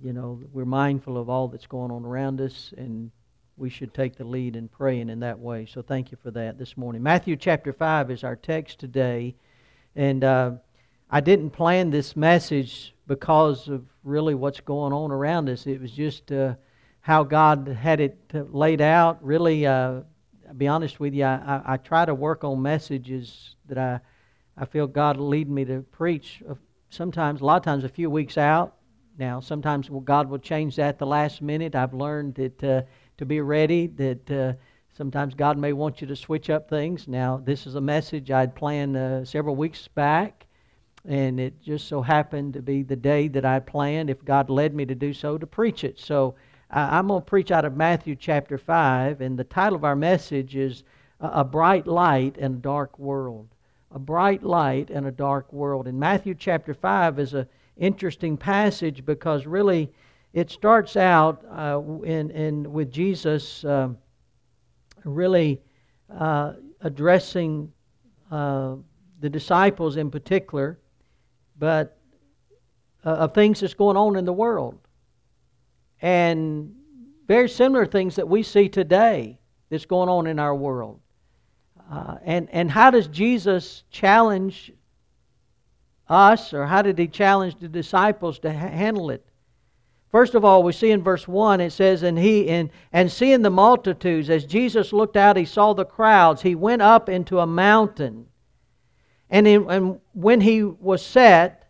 we're mindful of all that's going on around us, and we should take the lead in praying in that way. So thank you for that this morning. Matthew chapter 5 is our text today. And I didn't plan this message because of really what's going on around us. It was just how God had it laid out. Really, I'll be honest with you, I try to work on messages that I feel God will lead me to preach. Sometimes, a lot of times, a few weeks out. Now, sometimes God will change that at the last minute. I've learned that to be ready, that sometimes God may want you to switch up things. Now, this is a message I'd planned several weeks back, and it just so happened to be the day that I planned, if God led me to do so, to preach it. So I'm going to preach out of Matthew chapter 5, and the title of our message is A Bright Light in a Dark World. A bright light in a dark world. And Matthew chapter 5 is an interesting passage because really it starts out with Jesus really addressing the disciples in particular, but of things that's going on in the world. And very similar things that we see today that's going on in our world. And how does Jesus challenge us, or how did He challenge the disciples to handle it? First of all, we see in verse 1, it says, And seeing the multitudes, as Jesus looked out, He saw the crowds. He went up into a mountain. And when He was set,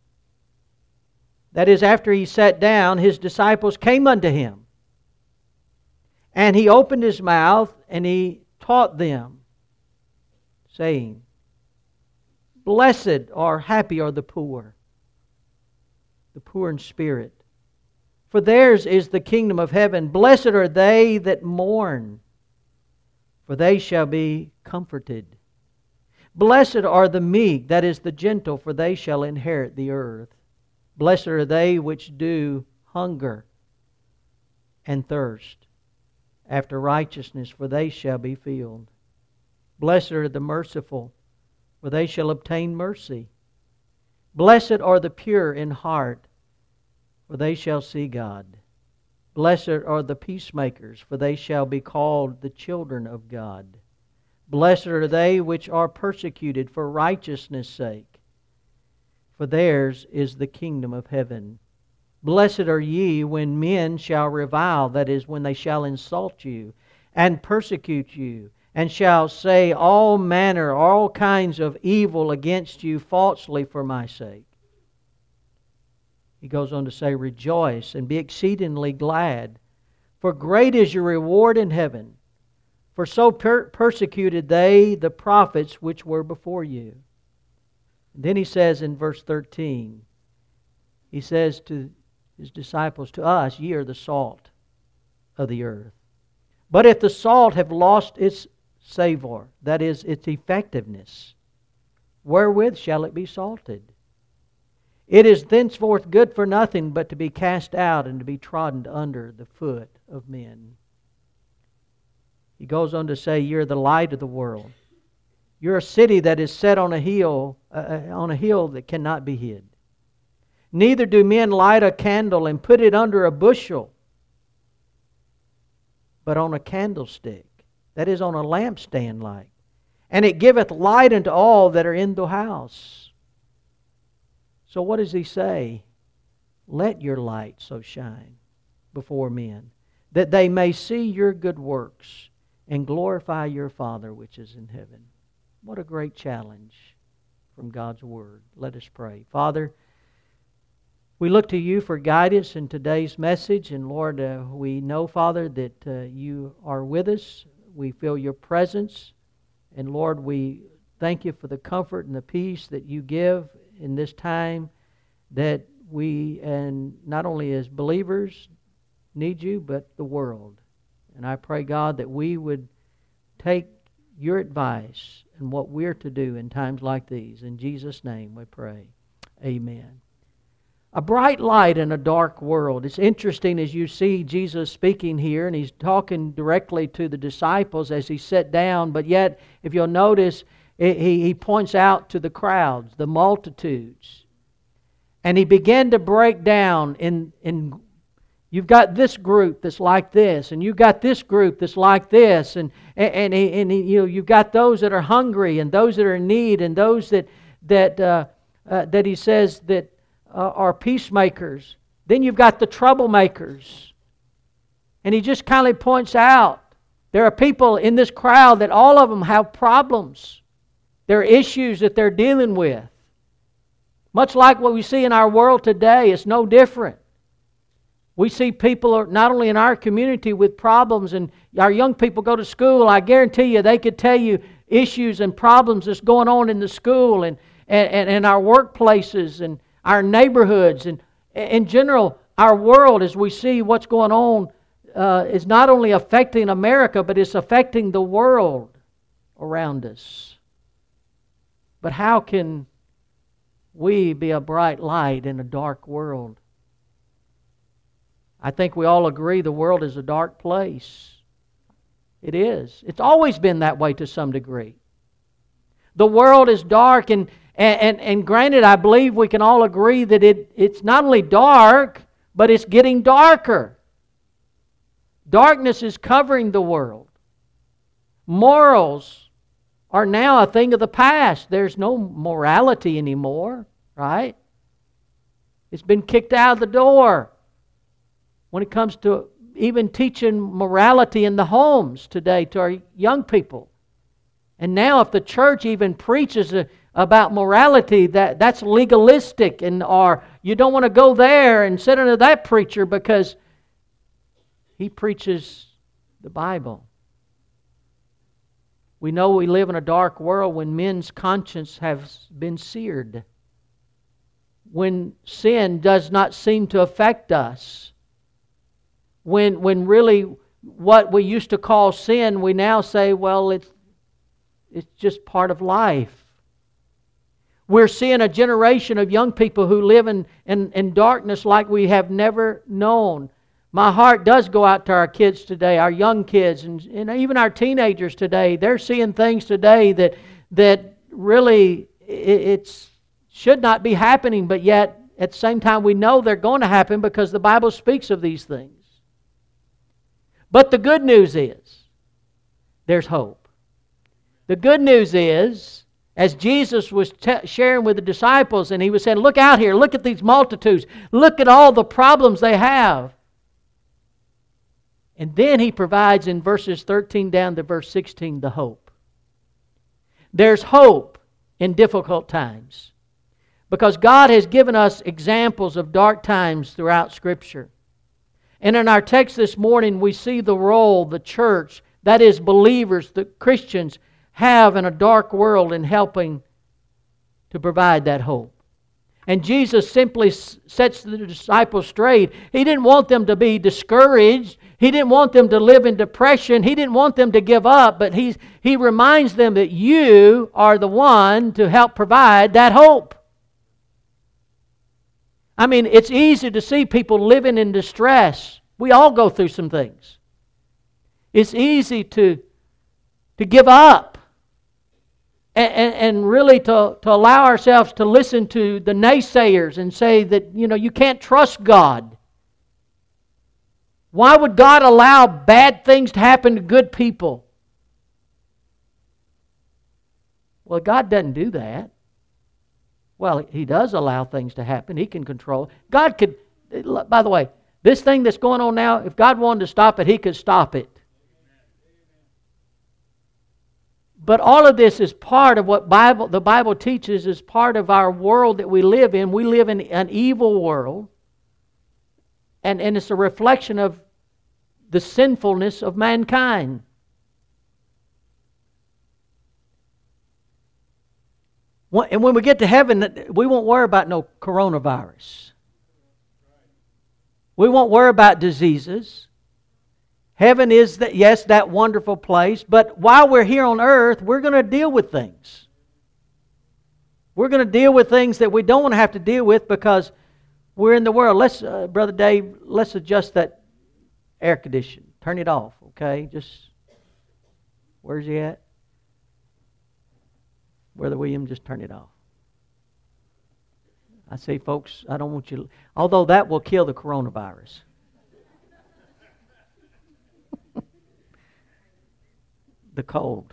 that is, after He sat down, His disciples came unto Him. And He opened His mouth, and He taught them, saying, Blessed or happy are the poor in spirit, for theirs is the kingdom of heaven. Blessed are they that mourn, for they shall be comforted. Blessed are the meek, that is the gentle, for they shall inherit the earth. Blessed are they which do hunger and thirst after righteousness, for they shall be filled. Blessed are the merciful, for they shall obtain mercy. Blessed are the pure in heart, for they shall see God. Blessed are the peacemakers, for they shall be called the children of God. Blessed are they which are persecuted for righteousness' sake, for theirs is the kingdom of heaven. Blessed are ye when men shall revile, that is, when they shall insult you, and persecute you, and shall say all manner, all kinds of evil against you falsely for my sake. He goes on to say, Rejoice and be exceedingly glad, for great is your reward in heaven. For so persecuted they the prophets which were before you. And then he says in verse 13, he says to His disciples, To us ye are the salt of the earth. But if the salt have lost its savor, that is, its effectiveness, wherewith shall it be salted? It is thenceforth good for nothing but to be cast out and to be trodden under the foot of men. He goes on to say, You're the light of the world. You're a city that is set on a hill that cannot be hid. Neither do men light a candle and put it under a bushel, but on a candlestick, that is, on a lampstand like. And it giveth light unto all that are in the house. So what does he say? Let your light so shine before men, that they may see your good works and glorify your Father which is in heaven. What a great challenge from God's Word. Let us pray. Father, we look to You for guidance in today's message. And Lord, we know, Father, that You are with us. We feel Your presence. And Lord, we thank You for the comfort and the peace that You give in this time, that we, and not only as believers, need You, but the world. And I pray, God, that we would take Your advice and what we're to do in times like these. In Jesus' name we pray. Amen. A bright light in a dark world. It's interesting as you see Jesus speaking here, and He's talking directly to the disciples as He sat down, but yet, if you'll notice, He points out to the crowds, the multitudes. And he began to break down in you've got this group that's like this, and you've got this group that's like this, and you've got those that are hungry, and those that are in need, and those that he says that are peacemakers. Then you've got the troublemakers, and he just kindly points out there are people in this crowd that all of them have problems. There are issues that they're dealing with. Much like what we see in our world today, it's no different. We see people not only in our community with problems, and our young people go to school. I guarantee you they could tell you issues and problems that's going on in the school and our workplaces and our neighborhoods. And in general, our world, as we see what's going on, is not only affecting America, but it's affecting the world around us. But how can we be a bright light in a dark world? I think we all agree the world is a dark place. It is. It's always been that way to some degree. The world is dark, and granted, I believe we can all agree that it's not only dark, but it's getting darker. Darkness is covering the world. Morals are now a thing of the past. There's no morality anymore, right? It's been kicked out of the door. When it comes to even teaching morality in the homes today to our young people. And now if the church even preaches about morality, that's legalistic, or you don't want to go there and sit under that preacher because he preaches the Bible. We know we live in a dark world when men's conscience has been seared. When sin does not seem to affect us. When really what we used to call sin, we now say, well, it's just part of life. We're seeing a generation of young people who live in darkness like we have never known. My heart does go out to our kids today, our young kids, and even our teenagers today. They're seeing things today that really it should not be happening, but yet at the same time we know they're going to happen because the Bible speaks of these things. But the good news is, there's hope. The good news is, as Jesus was sharing with the disciples, and He was saying, look out here, look at these multitudes, look at all the problems they have. And then He provides in verses 13 down to verse 16 the hope. There's hope in difficult times. Because God has given us examples of dark times throughout Scripture. And in our text this morning, we see the role the church, that is believers, the Christians, have in a dark world in helping to provide that hope. And Jesus simply sets the disciples straight. He didn't want them to be discouraged. He didn't want them to live in depression. He didn't want them to give up. But He reminds them that you are the one to help provide that hope. I mean, it's easy to see people living in distress. We all go through some things. It's easy to give up and really to allow ourselves to listen to the naysayers and say that, you can't trust God. Why would God allow bad things to happen to good people? Well, God doesn't do that. Well, He does allow things to happen. He can control. God could, by the way, this thing that's going on now, if God wanted to stop it, He could stop it. But all of this is part of what the Bible teaches, is part of our world that we live in. We live in an evil world. And it's a reflection of the sinfulness of mankind. And when we get to heaven, we won't worry about no coronavirus. We won't worry about diseases. Heaven is, that wonderful place. But while we're here on earth, we're going to deal with things. We're going to deal with things that we don't want to have to deal with because we're in the world. Let's, Brother Dave, let's adjust that air conditioner. Turn it off, okay? Where's he at? Brother William, just turn it off. I say, folks, I don't want you... Although that will kill the coronavirus. The cold.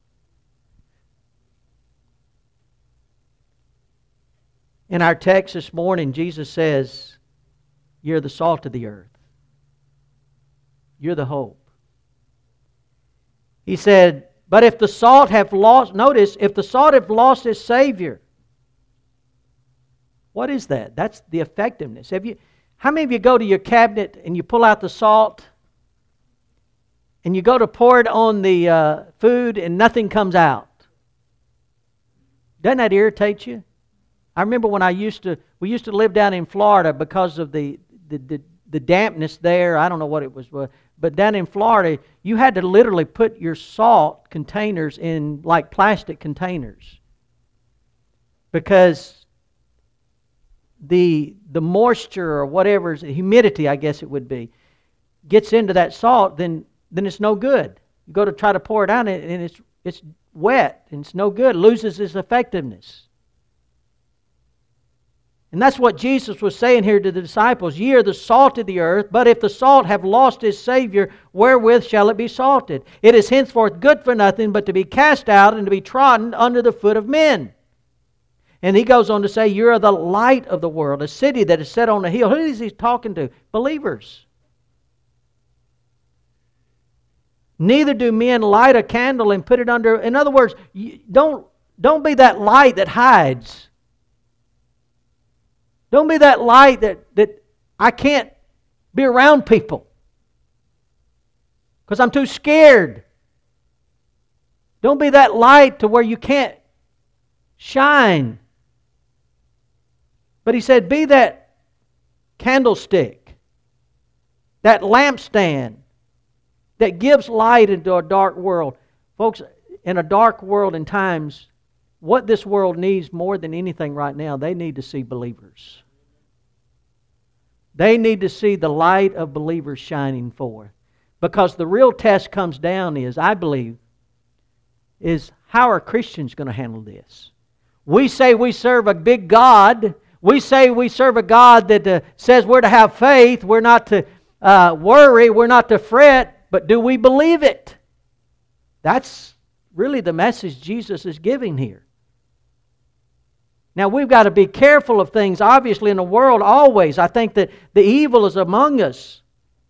In our text this morning, Jesus says, you're the salt of the earth. You're the hope. He said, but if the salt have lost... Notice, if the salt have lost its Savior... What is that? That's the effectiveness. How many of you go to your cabinet and you pull out the salt and you go to pour it on the food and nothing comes out? Doesn't that irritate you? I remember when we used to live down in Florida because of the dampness there. I don't know what it was, but down in Florida, you had to literally put your salt containers in like plastic containers because the moisture or whatever, humidity I guess it would be, gets into that salt, then it's no good. You go to try to pour it out and it's wet and it's no good. It loses its effectiveness. And that's what Jesus was saying here to the disciples. Ye are the salt of the earth, but if the salt have lost its Savior, wherewith shall it be salted? It is henceforth good for nothing but to be cast out and to be trodden under the foot of men. And he goes on to say, you are the light of the world, a city that is set on a hill. Who is he talking to? Believers. Neither do men light a candle and put it under... In other words, don't be that light that hides. Don't be that light that I can't be around people because I'm too scared. Don't be that light to where you can't shine. But he said, be that candlestick, that lampstand that gives light into a dark world. Folks, in a dark world and times, what this world needs more than anything right now, they need to see believers. They need to see the light of believers shining forth. Because the real test comes down is, I believe, is how are Christians going to handle this? We say we serve a big God. We say we serve a God that says we're to have faith. We're not to worry. We're not to fret. But do we believe it? That's really the message Jesus is giving here. Now we've got to be careful of things, obviously, in the world always. I think that the evil is among us.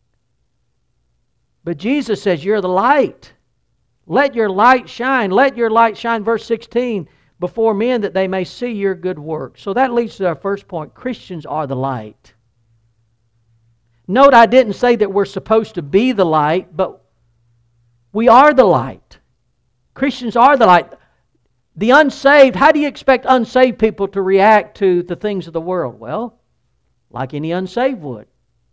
But Jesus says, you're the light. Let your light shine. Let your light shine, verse 16, before men that they may see your good works. So that leads to our first point. Christians are the light. Note I didn't say that we're supposed to be the light, but we are the light. Christians are the light. The unsaved, how do you expect unsaved people to react to the things of the world? Well, like any unsaved would.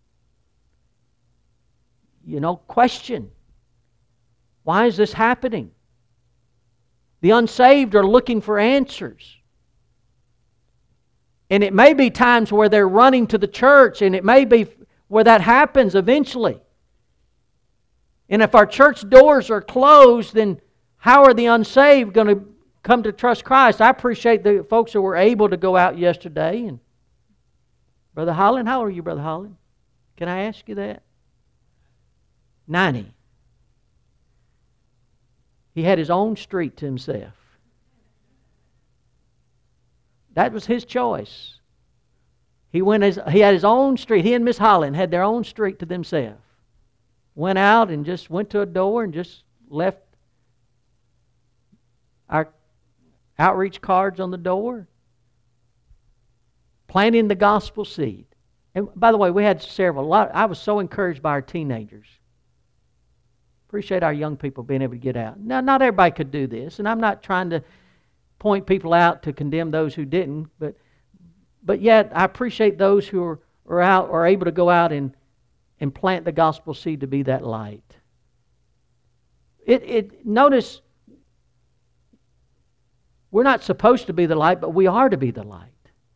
Question. Why is this happening? The unsaved are looking for answers. And it may be times where they're running to the church, and it may be where that happens eventually. And if our church doors are closed, then how are the unsaved going to come to trust Christ? I appreciate the folks who were able to go out yesterday. And Brother Holland, how old are you, Brother Holland? Can I ask you that? 90. He had his own street to himself. That was his choice. He had his own street. He and Miss Holland had their own street to themselves. Went out and just went to a door and just left our outreach cards on the door, planting the gospel seed. And by the way, we had several. I was so encouraged by our teenagers. Appreciate our young people being able to get out. Now, not everybody could do this, and I'm not trying to point people out to condemn those who didn't, but yet I appreciate those who are able to go out and plant the gospel seed to be that light. Notice, we're not supposed to be the light, but we are to be the light.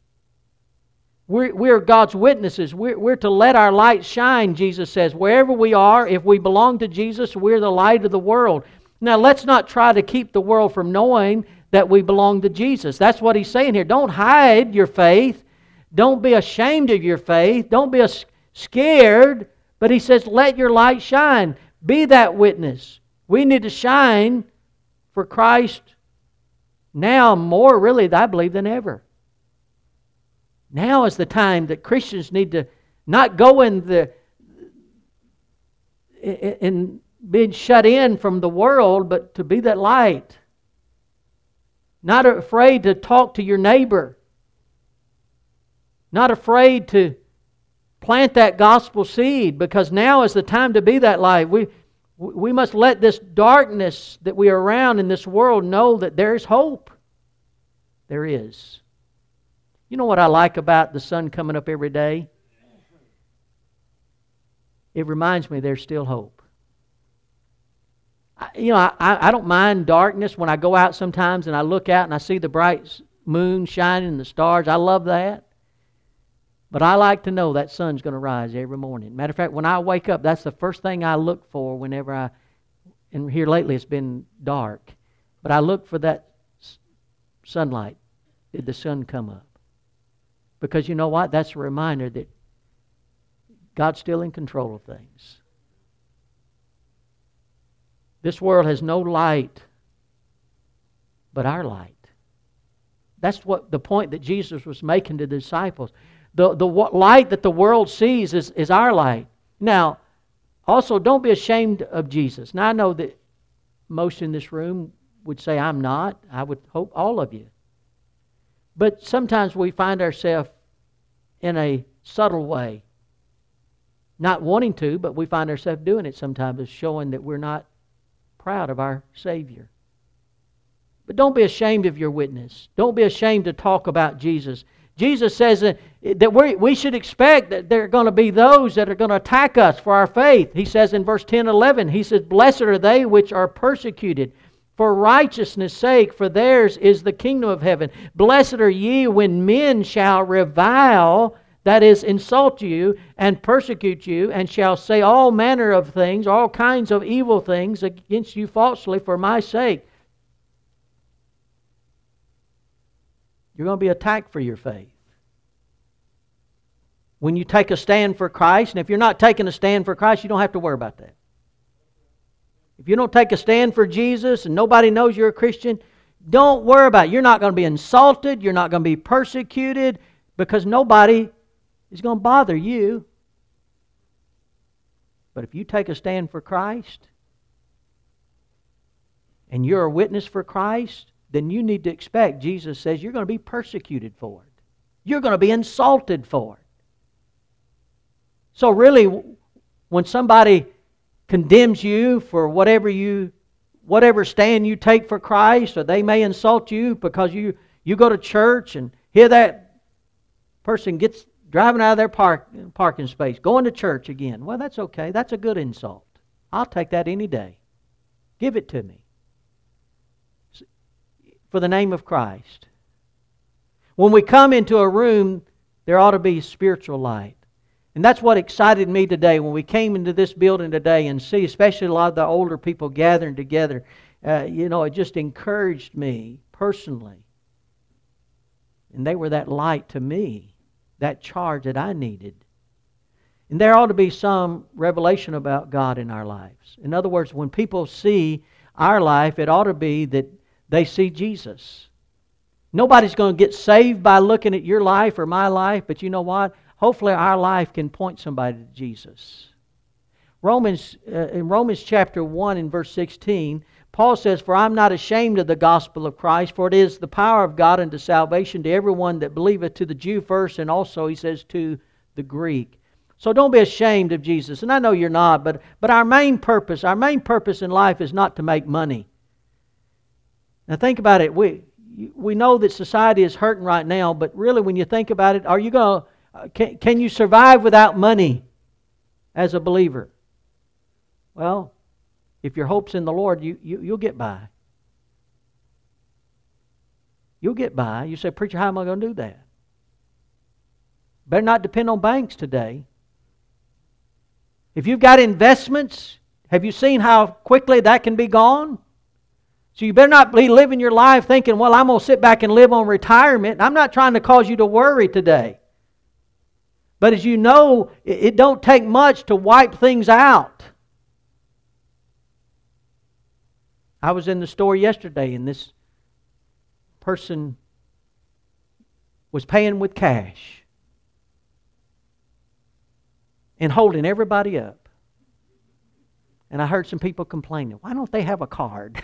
We're God's witnesses. We're to let our light shine, Jesus says. Wherever we are, if we belong to Jesus, we're the light of the world. Now, let's not try to keep the world from knowing that we belong to Jesus. That's what he's saying here. Don't hide your faith. Don't be ashamed of your faith. Don't be scared. But He says, let your light shine. Be that witness. We need to shine for Christ now more, really, I believe, than ever. Now is the time that Christians need to not go in being shut in from the world, but to be that light. Not afraid to talk to your neighbor. Not afraid to plant that gospel seed, because now is the time to be that light. We must let this darkness that we are around in this world know that there is hope. There is. You know what I like about the sun coming up every day? It reminds me there's still hope. I don't mind darkness when I go out sometimes and I look out and I see the bright moon shining and the stars. I love that. But I like to know that sun's going to rise every morning. Matter of fact, when I wake up, that's the first thing I look for whenever and here lately it's been dark, but I look for that sunlight. Did the sun come up? Because you know what? That's a reminder that God's still in control of things. This world has no light but our light. That's what the point that Jesus was making to the disciples. The light that the world sees is our light. Now, also, don't be ashamed of Jesus. Now, I know that most in this room would say, I'm not. I would hope all of you. But sometimes we find ourselves in a subtle way, not wanting to, but we find ourselves doing it sometimes, as showing that we're not proud of our Savior. But don't be ashamed of your witness. Don't be ashamed to talk about Jesus. Jesus says that we should expect that there are going to be those that are going to attack us for our faith. He says in verse 10 and 11, He says, blessed are they which are persecuted for righteousness' sake, for theirs is the kingdom of heaven. Blessed are ye when men shall revile, that is, insult you and persecute you, and shall say all manner of things, all kinds of evil things against you falsely for my sake. You're going to be attacked for your faith. When you take a stand for Christ, and if you're not taking a stand for Christ, you don't have to worry about that. If you don't take a stand for Jesus and nobody knows you're a Christian, don't worry about it. You're not going to be insulted. You're not going to be persecuted, because nobody is going to bother you. But if you take a stand for Christ and you're a witness for Christ, then you need to expect, Jesus says, you're going to be persecuted for it. You're going to be insulted for it. So really, when somebody condemns you for whatever stand you take for Christ, or they may insult you because you go to church and hear that person gets driving out of their parking space, going to church again. Well, that's okay. That's a good insult. I'll take that any day. Give it to me. For the name of Christ. When we come into a room, there ought to be spiritual light. And that's what excited me today when we came into this building today and see, especially a lot of the older people gathering together. It just encouraged me personally. And they were that light to me, that charge that I needed. And there ought to be some revelation about God in our lives. In other words, when people see our life, it ought to be that they see Jesus. Nobody's going to get saved by looking at your life or my life, but you know what? Hopefully our life can point somebody to Jesus. In Romans chapter 1 and verse 16, Paul says, for I'm not ashamed of the gospel of Christ, for it is the power of God unto salvation to everyone that believeth, to the Jew first, and also, he says, to the Greek. So don't be ashamed of Jesus. And I know you're not, but our main purpose in life is not to make money. Now think about it. We know that society is hurting right now, but really when you think about it, are you going to, can you survive without money as a believer? Well, if your hope's in the Lord, you'll get by. You'll get by. You say, preacher, how am I going to do that? Better not depend on banks today. If you've got investments, have you seen how quickly that can be gone? So you better not be living your life thinking, well, I'm going to sit back and live on retirement. I'm not trying to cause you to worry today. But as you know, it don't take much to wipe things out. I was in the store yesterday and this person was paying with cash and holding everybody up. And I heard some people complaining, why don't they have a card?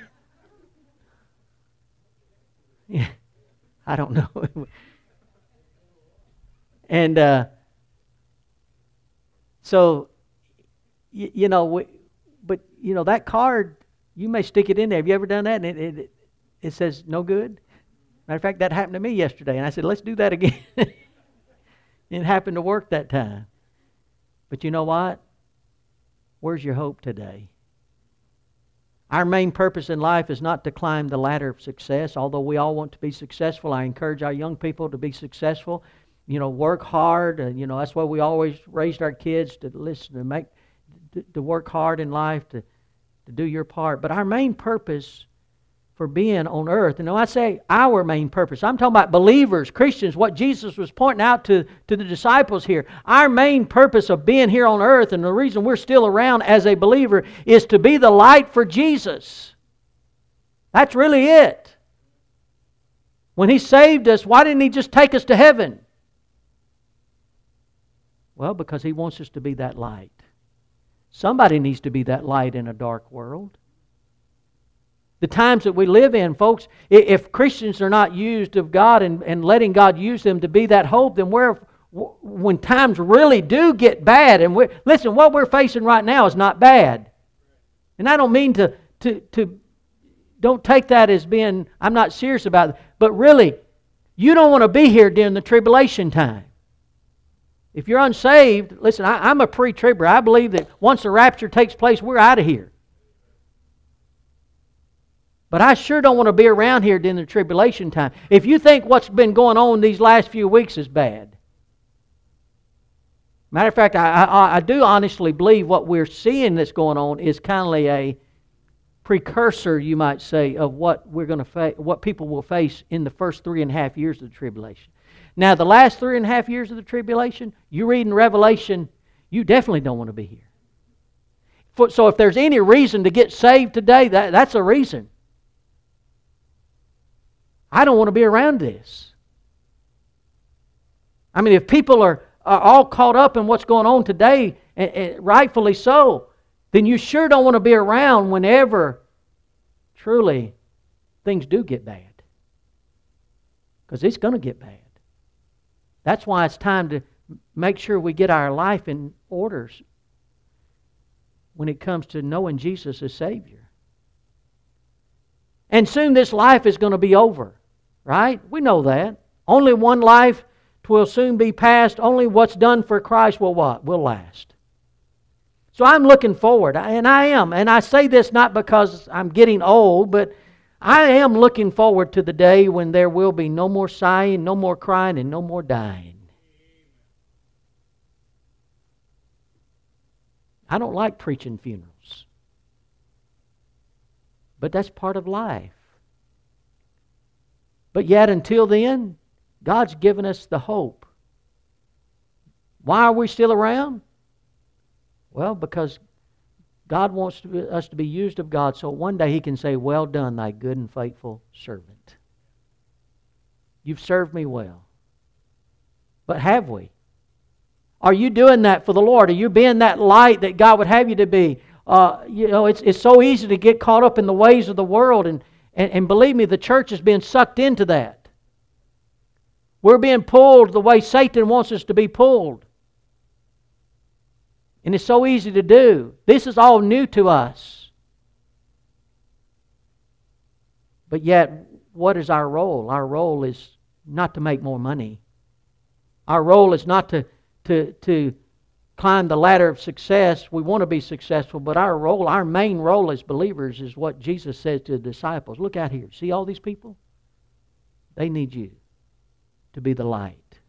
Yeah, I don't know. And so, but that card, you may stick it in there. Have you ever done that? And it says no good. Matter of fact, that happened to me yesterday. And I said, let's do that again. It happened to work that time. But you know what? Where's your hope today? Our main purpose in life is not to climb the ladder of success. Although we all want to be successful, I encourage our young people to be successful. Work hard. That's why we always raised our kids to listen, to work hard in life, to do your part. But our main purpose for being on earth, and when I say our main purpose, I'm talking about believers, Christians, what Jesus was pointing out to the disciples here. Our main purpose of being here on earth, and the reason we're still around as a believer, is to be the light for Jesus. That's really it. When He saved us, why didn't He just take us to heaven? Well, because He wants us to be that light. Somebody needs to be that light in a dark world. The times that we live in, folks, if Christians are not used of God and letting God use them to be that hope, then when times really do get bad, and listen, what we're facing right now is not bad. And I don't mean to don't take that as being, I'm not serious about it, but really, you don't want to be here during the tribulation time. If you're unsaved, listen, I'm a pre-tribber. I believe that once the rapture takes place, we're out of here. But I sure don't want to be around here during the tribulation time. If you think what's been going on these last few weeks is bad. Matter of fact, I do honestly believe what we're seeing that's going on is kind of a precursor, you might say, of what we're going to what people will face in the first 3.5 years of the tribulation. Now, the last 3.5 years of the tribulation, you read in Revelation, you definitely don't want to be here. So if there's any reason to get saved today, that's a reason. I don't want to be around this. I mean, if people are all caught up in what's going on today, and rightfully so, then you sure don't want to be around whenever truly things do get bad. Because it's going to get bad. That's why it's time to make sure we get our life in orders when it comes to knowing Jesus as Savior. And soon this life is going to be over. Right? We know that. Only one life will soon be past. Only what's done for Christ will what? Will last. So I'm looking forward, and I am. And I say this not because I'm getting old, but I am looking forward to the day when there will be no more sighing, no more crying, and no more dying. I don't like preaching funerals. But that's part of life. But yet until then, God's given us the hope. Why are we still around? Well, because God wants us to be used of God so one day He can say, well done, thy good and faithful servant. You've served me well. But have we? Are you doing that for the Lord? Are you being that light that God would have you to be? It's so easy to get caught up in the ways of the world, and believe me, the church is being sucked into that. We're being pulled the way Satan wants us to be pulled. And it's so easy to do. This is all new to us. But yet, what is our role? Our role is not to make more money. Our role is not to climb the ladder of success. We want to be successful, but our main role as believers is what Jesus said to the disciples. Look out here. See all these people? They need you to be the light.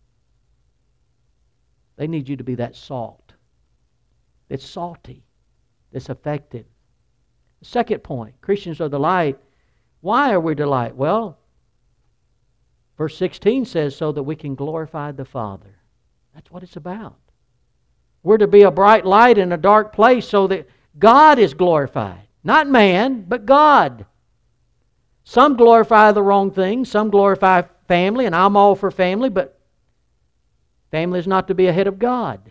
They need you to be that salt. It's salty. It's effective. The second point, Christians are the light. Why are we the light? Well, verse 16 says so that we can glorify the Father. That's what it's about. We're to be a bright light in a dark place so that God is glorified. Not man, but God. Some glorify the wrong things. Some glorify family, and I'm all for family, but family is not to be ahead of God.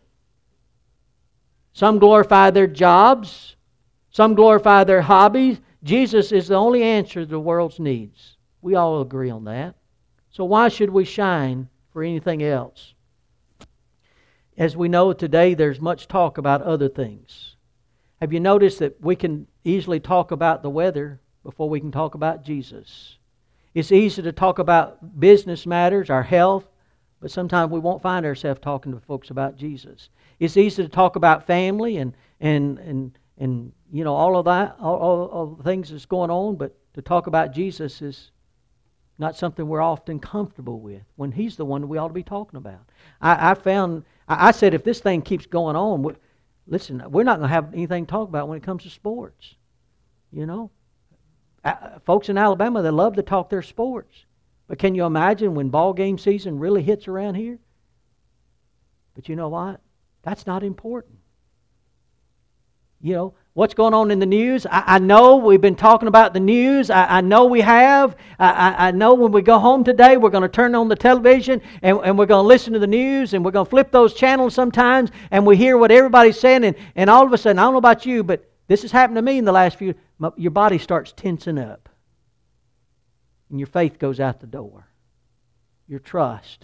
Some glorify their jobs. Some glorify their hobbies. Jesus is the only answer to the world's needs. We all agree on that. So why should we shine for anything else? As we know today, there's much talk about other things. Have you noticed that we can easily talk about the weather before we can talk about Jesus? It's easy to talk about business matters, our health, but sometimes we won't find ourselves talking to folks about Jesus. It's easy to talk about family and you know, all of that, all the things that's going on, but to talk about Jesus is not something we're often comfortable with, when He's the one we ought to be talking about. I said, if this thing keeps going on, listen, we're not going to have anything to talk about when it comes to sports. You know, folks in Alabama, they love to talk their sports. But can you imagine when ball game season really hits around here? But you know what? That's not important. You know, what's going on in the news? I know we've been talking about the news. I know we have. I know when we go home today, we're going to turn on the television and we're going to listen to the news and we're going to flip those channels sometimes and we hear what everybody's saying and all of a sudden, I don't know about you, but this has happened to me in the last few, your body starts tensing up and your faith goes out the door. Your trust.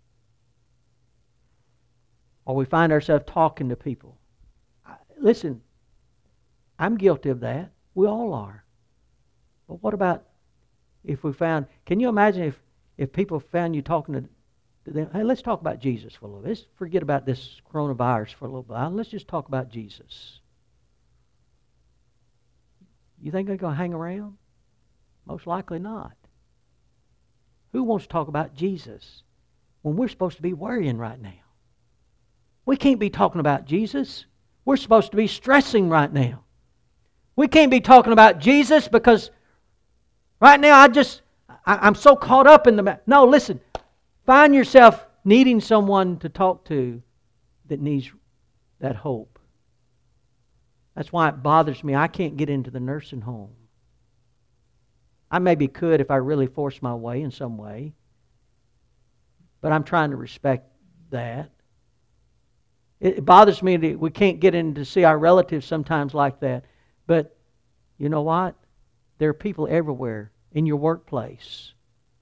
Or we find ourselves talking to people. Listen, I'm guilty of that. We all are. But what about if we found, can you imagine if people found you talking to them, hey, let's talk about Jesus for a little bit. Let's forget about this coronavirus for a little bit. Let's just talk about Jesus. You think they're going to hang around? Most likely not. Who wants to talk about Jesus when we're supposed to be worrying right now? We can't be talking about Jesus. We're supposed to be stressing right now. We can't be talking about Jesus because right now I'm so caught up in the... No, listen. Find yourself needing someone to talk to that needs that hope. That's why it bothers me. I can't get into the nursing home. I maybe could if I really forced my way in some way. But I'm trying to respect that. It bothers me that we can't get in to see our relatives sometimes like that. But you know what? There are people everywhere in your workplace.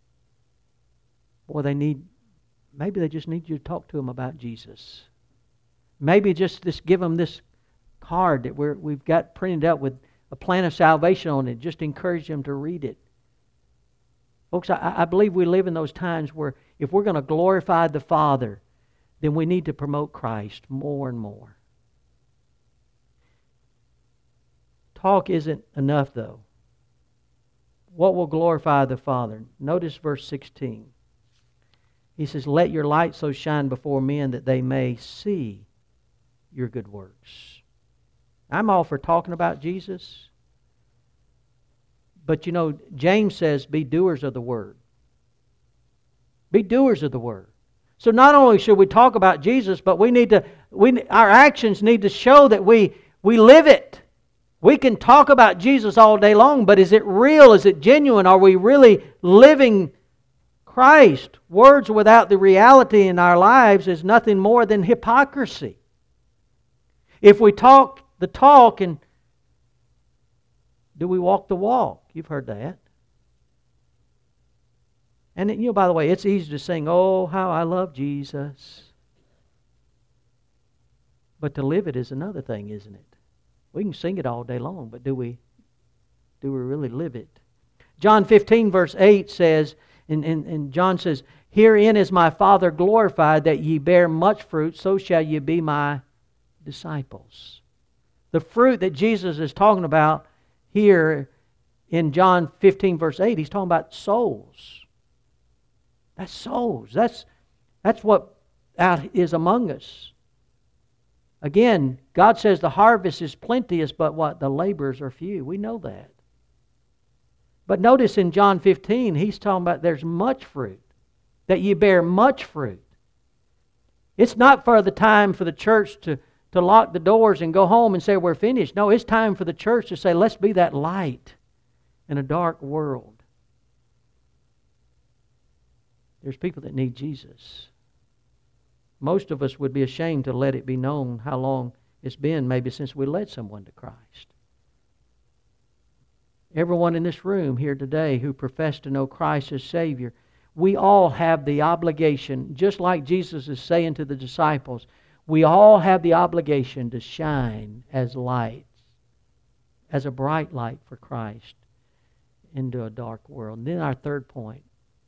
Boy, maybe they just need you to talk to them about Jesus. Maybe just give them this card that we've got printed out with a plan of salvation on it. Just encourage them to read it. Folks, I believe we live in those times where if we're going to glorify the Father, then we need to promote Christ more and more. Talk isn't enough, though. What will glorify the Father? Notice verse 16. He says, let your light so shine before men that they may see your good works. I'm all for talking about Jesus. But you know, James says, be doers of the Word. Be doers of the Word. So not only should we talk about Jesus, but our actions need to show that we live it. We can talk about Jesus all day long, but is it real? Is it genuine? Are we really living Christ? Words without the reality in our lives is nothing more than hypocrisy. If we talk the talk and do we walk the walk? You've heard that. And you know, by the way, it's easy to sing, oh, how I love Jesus. But to live it is another thing, isn't it? We can sing it all day long, but do we really live it? John 15 verse 8 says, and John says, herein is my Father glorified, that ye bear much fruit, so shall ye be my disciples. The fruit that Jesus is talking about here in John 15 verse 8, He's talking about souls. That's souls. That's what out is among us. Again, God says the harvest is plenteous, but what? The laborers are few. We know that. But notice in John 15, He's talking about there's much fruit, that you bear much fruit. It's not for the time for the church to lock the doors and go home and say we're finished. No, it's time for the church to say, let's be that light in a dark world. There's people that need Jesus. Most of us would be ashamed to let it be known how long it's been maybe since we led someone to Christ. Everyone in this room here today who profess to know Christ as Savior, we all have the obligation, just like Jesus is saying to the disciples, we all have the obligation to shine as lights, as a bright light for Christ into a dark world. And then our third point.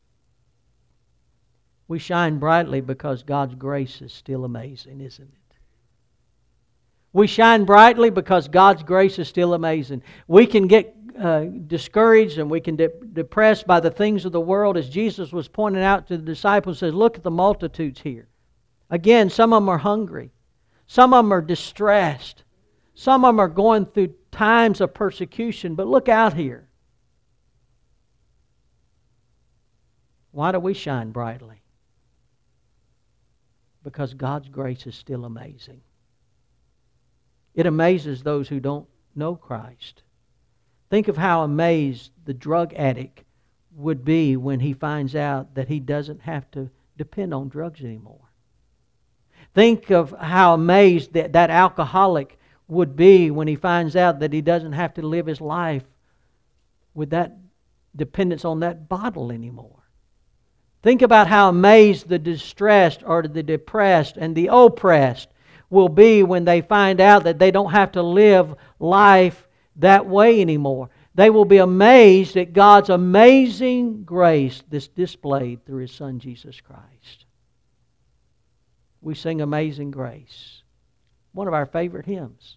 We shine brightly because God's grace is still amazing, isn't it? We shine brightly because God's grace is still amazing. We can get discouraged and we can depressed by the things of the world, as Jesus was pointing out to the disciples. Says, look at the multitudes here. Again, some of them are hungry. Some of them are distressed. Some of them are going through times of persecution. But look out here. Why do we shine brightly? Because God's grace is still amazing. It amazes those who don't know Christ. Think of how amazed the drug addict would be when he finds out that he doesn't have to depend on drugs anymore. Think of how amazed that alcoholic would be when he finds out that he doesn't have to live his life with that dependence on that bottle anymore. Think about how amazed the distressed or the depressed and the oppressed will be when they find out that they don't have to live life that way anymore. They will be amazed at God's amazing grace that's displayed through His Son Jesus Christ. We sing Amazing Grace, one of our favorite hymns.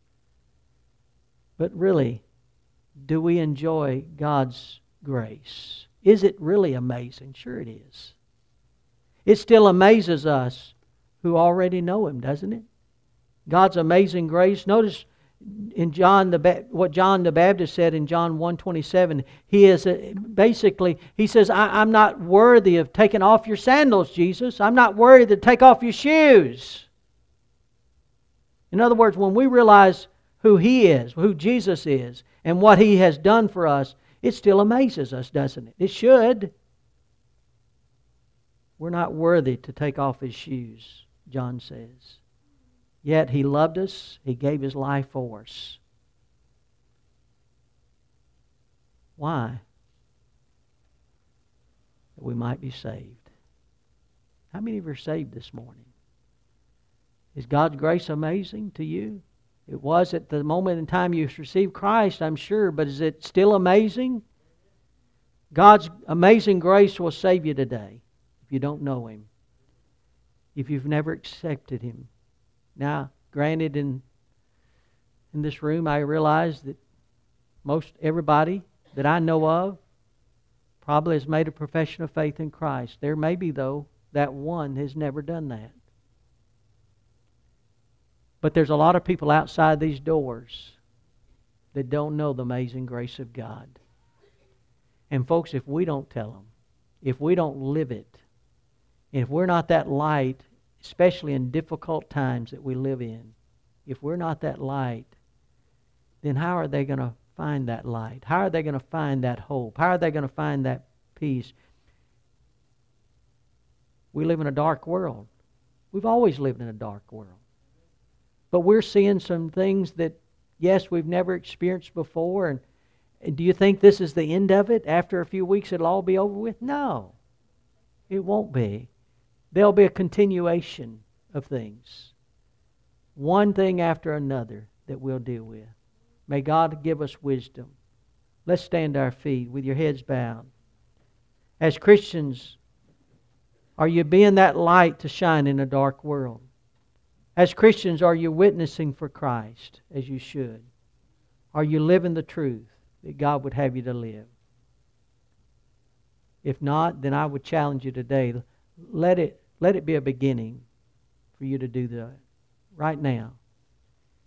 But really, do we enjoy God's grace? Is it really amazing? Sure it is. It still amazes us who already know Him, doesn't it? God's amazing grace. Notice in what John the Baptist said in John 1:27. He is basically, he says, I'm not worthy of taking off your sandals, Jesus. I'm not worthy to take off your shoes. In other words, when we realize who He is, who Jesus is, and what He has done for us, it still amazes us, doesn't it? It should. We're not worthy to take off His shoes, John says. Yet He loved us. He gave His life for us. Why? That we might be saved. How many of you are saved this morning? Is God's grace amazing to you? It was at the moment in time you received Christ, I'm sure, but is it still amazing? God's amazing grace will save you today if you don't know Him, if you've never accepted Him. Now, granted, in this room, I realize that most everybody that I know of probably has made a profession of faith in Christ. There may be, though, that one has never done that. But there's a lot of people outside these doors that don't know the amazing grace of God. And folks, if we don't tell them, if we don't live it, and if we're not that light, especially in difficult times that we live in, if we're not that light, then how are they going to find that light? How are they going to find that hope? How are they going to find that peace? We live in a dark world. We've always lived in a dark world. But we're seeing some things that, yes, we've never experienced before. And do you think this is the end of it? After a few weeks it'll all be over with? No, it won't be. There'll be a continuation of things. One thing after another that we'll deal with. May God give us wisdom. Let's stand to our feet with your heads bowed. As Christians, are you being that light to shine in a dark world? As Christians, are you witnessing for Christ as you should? Are you living the truth that God would have you to live? If not, then I would challenge you today. Let it be a beginning for you to do that right now.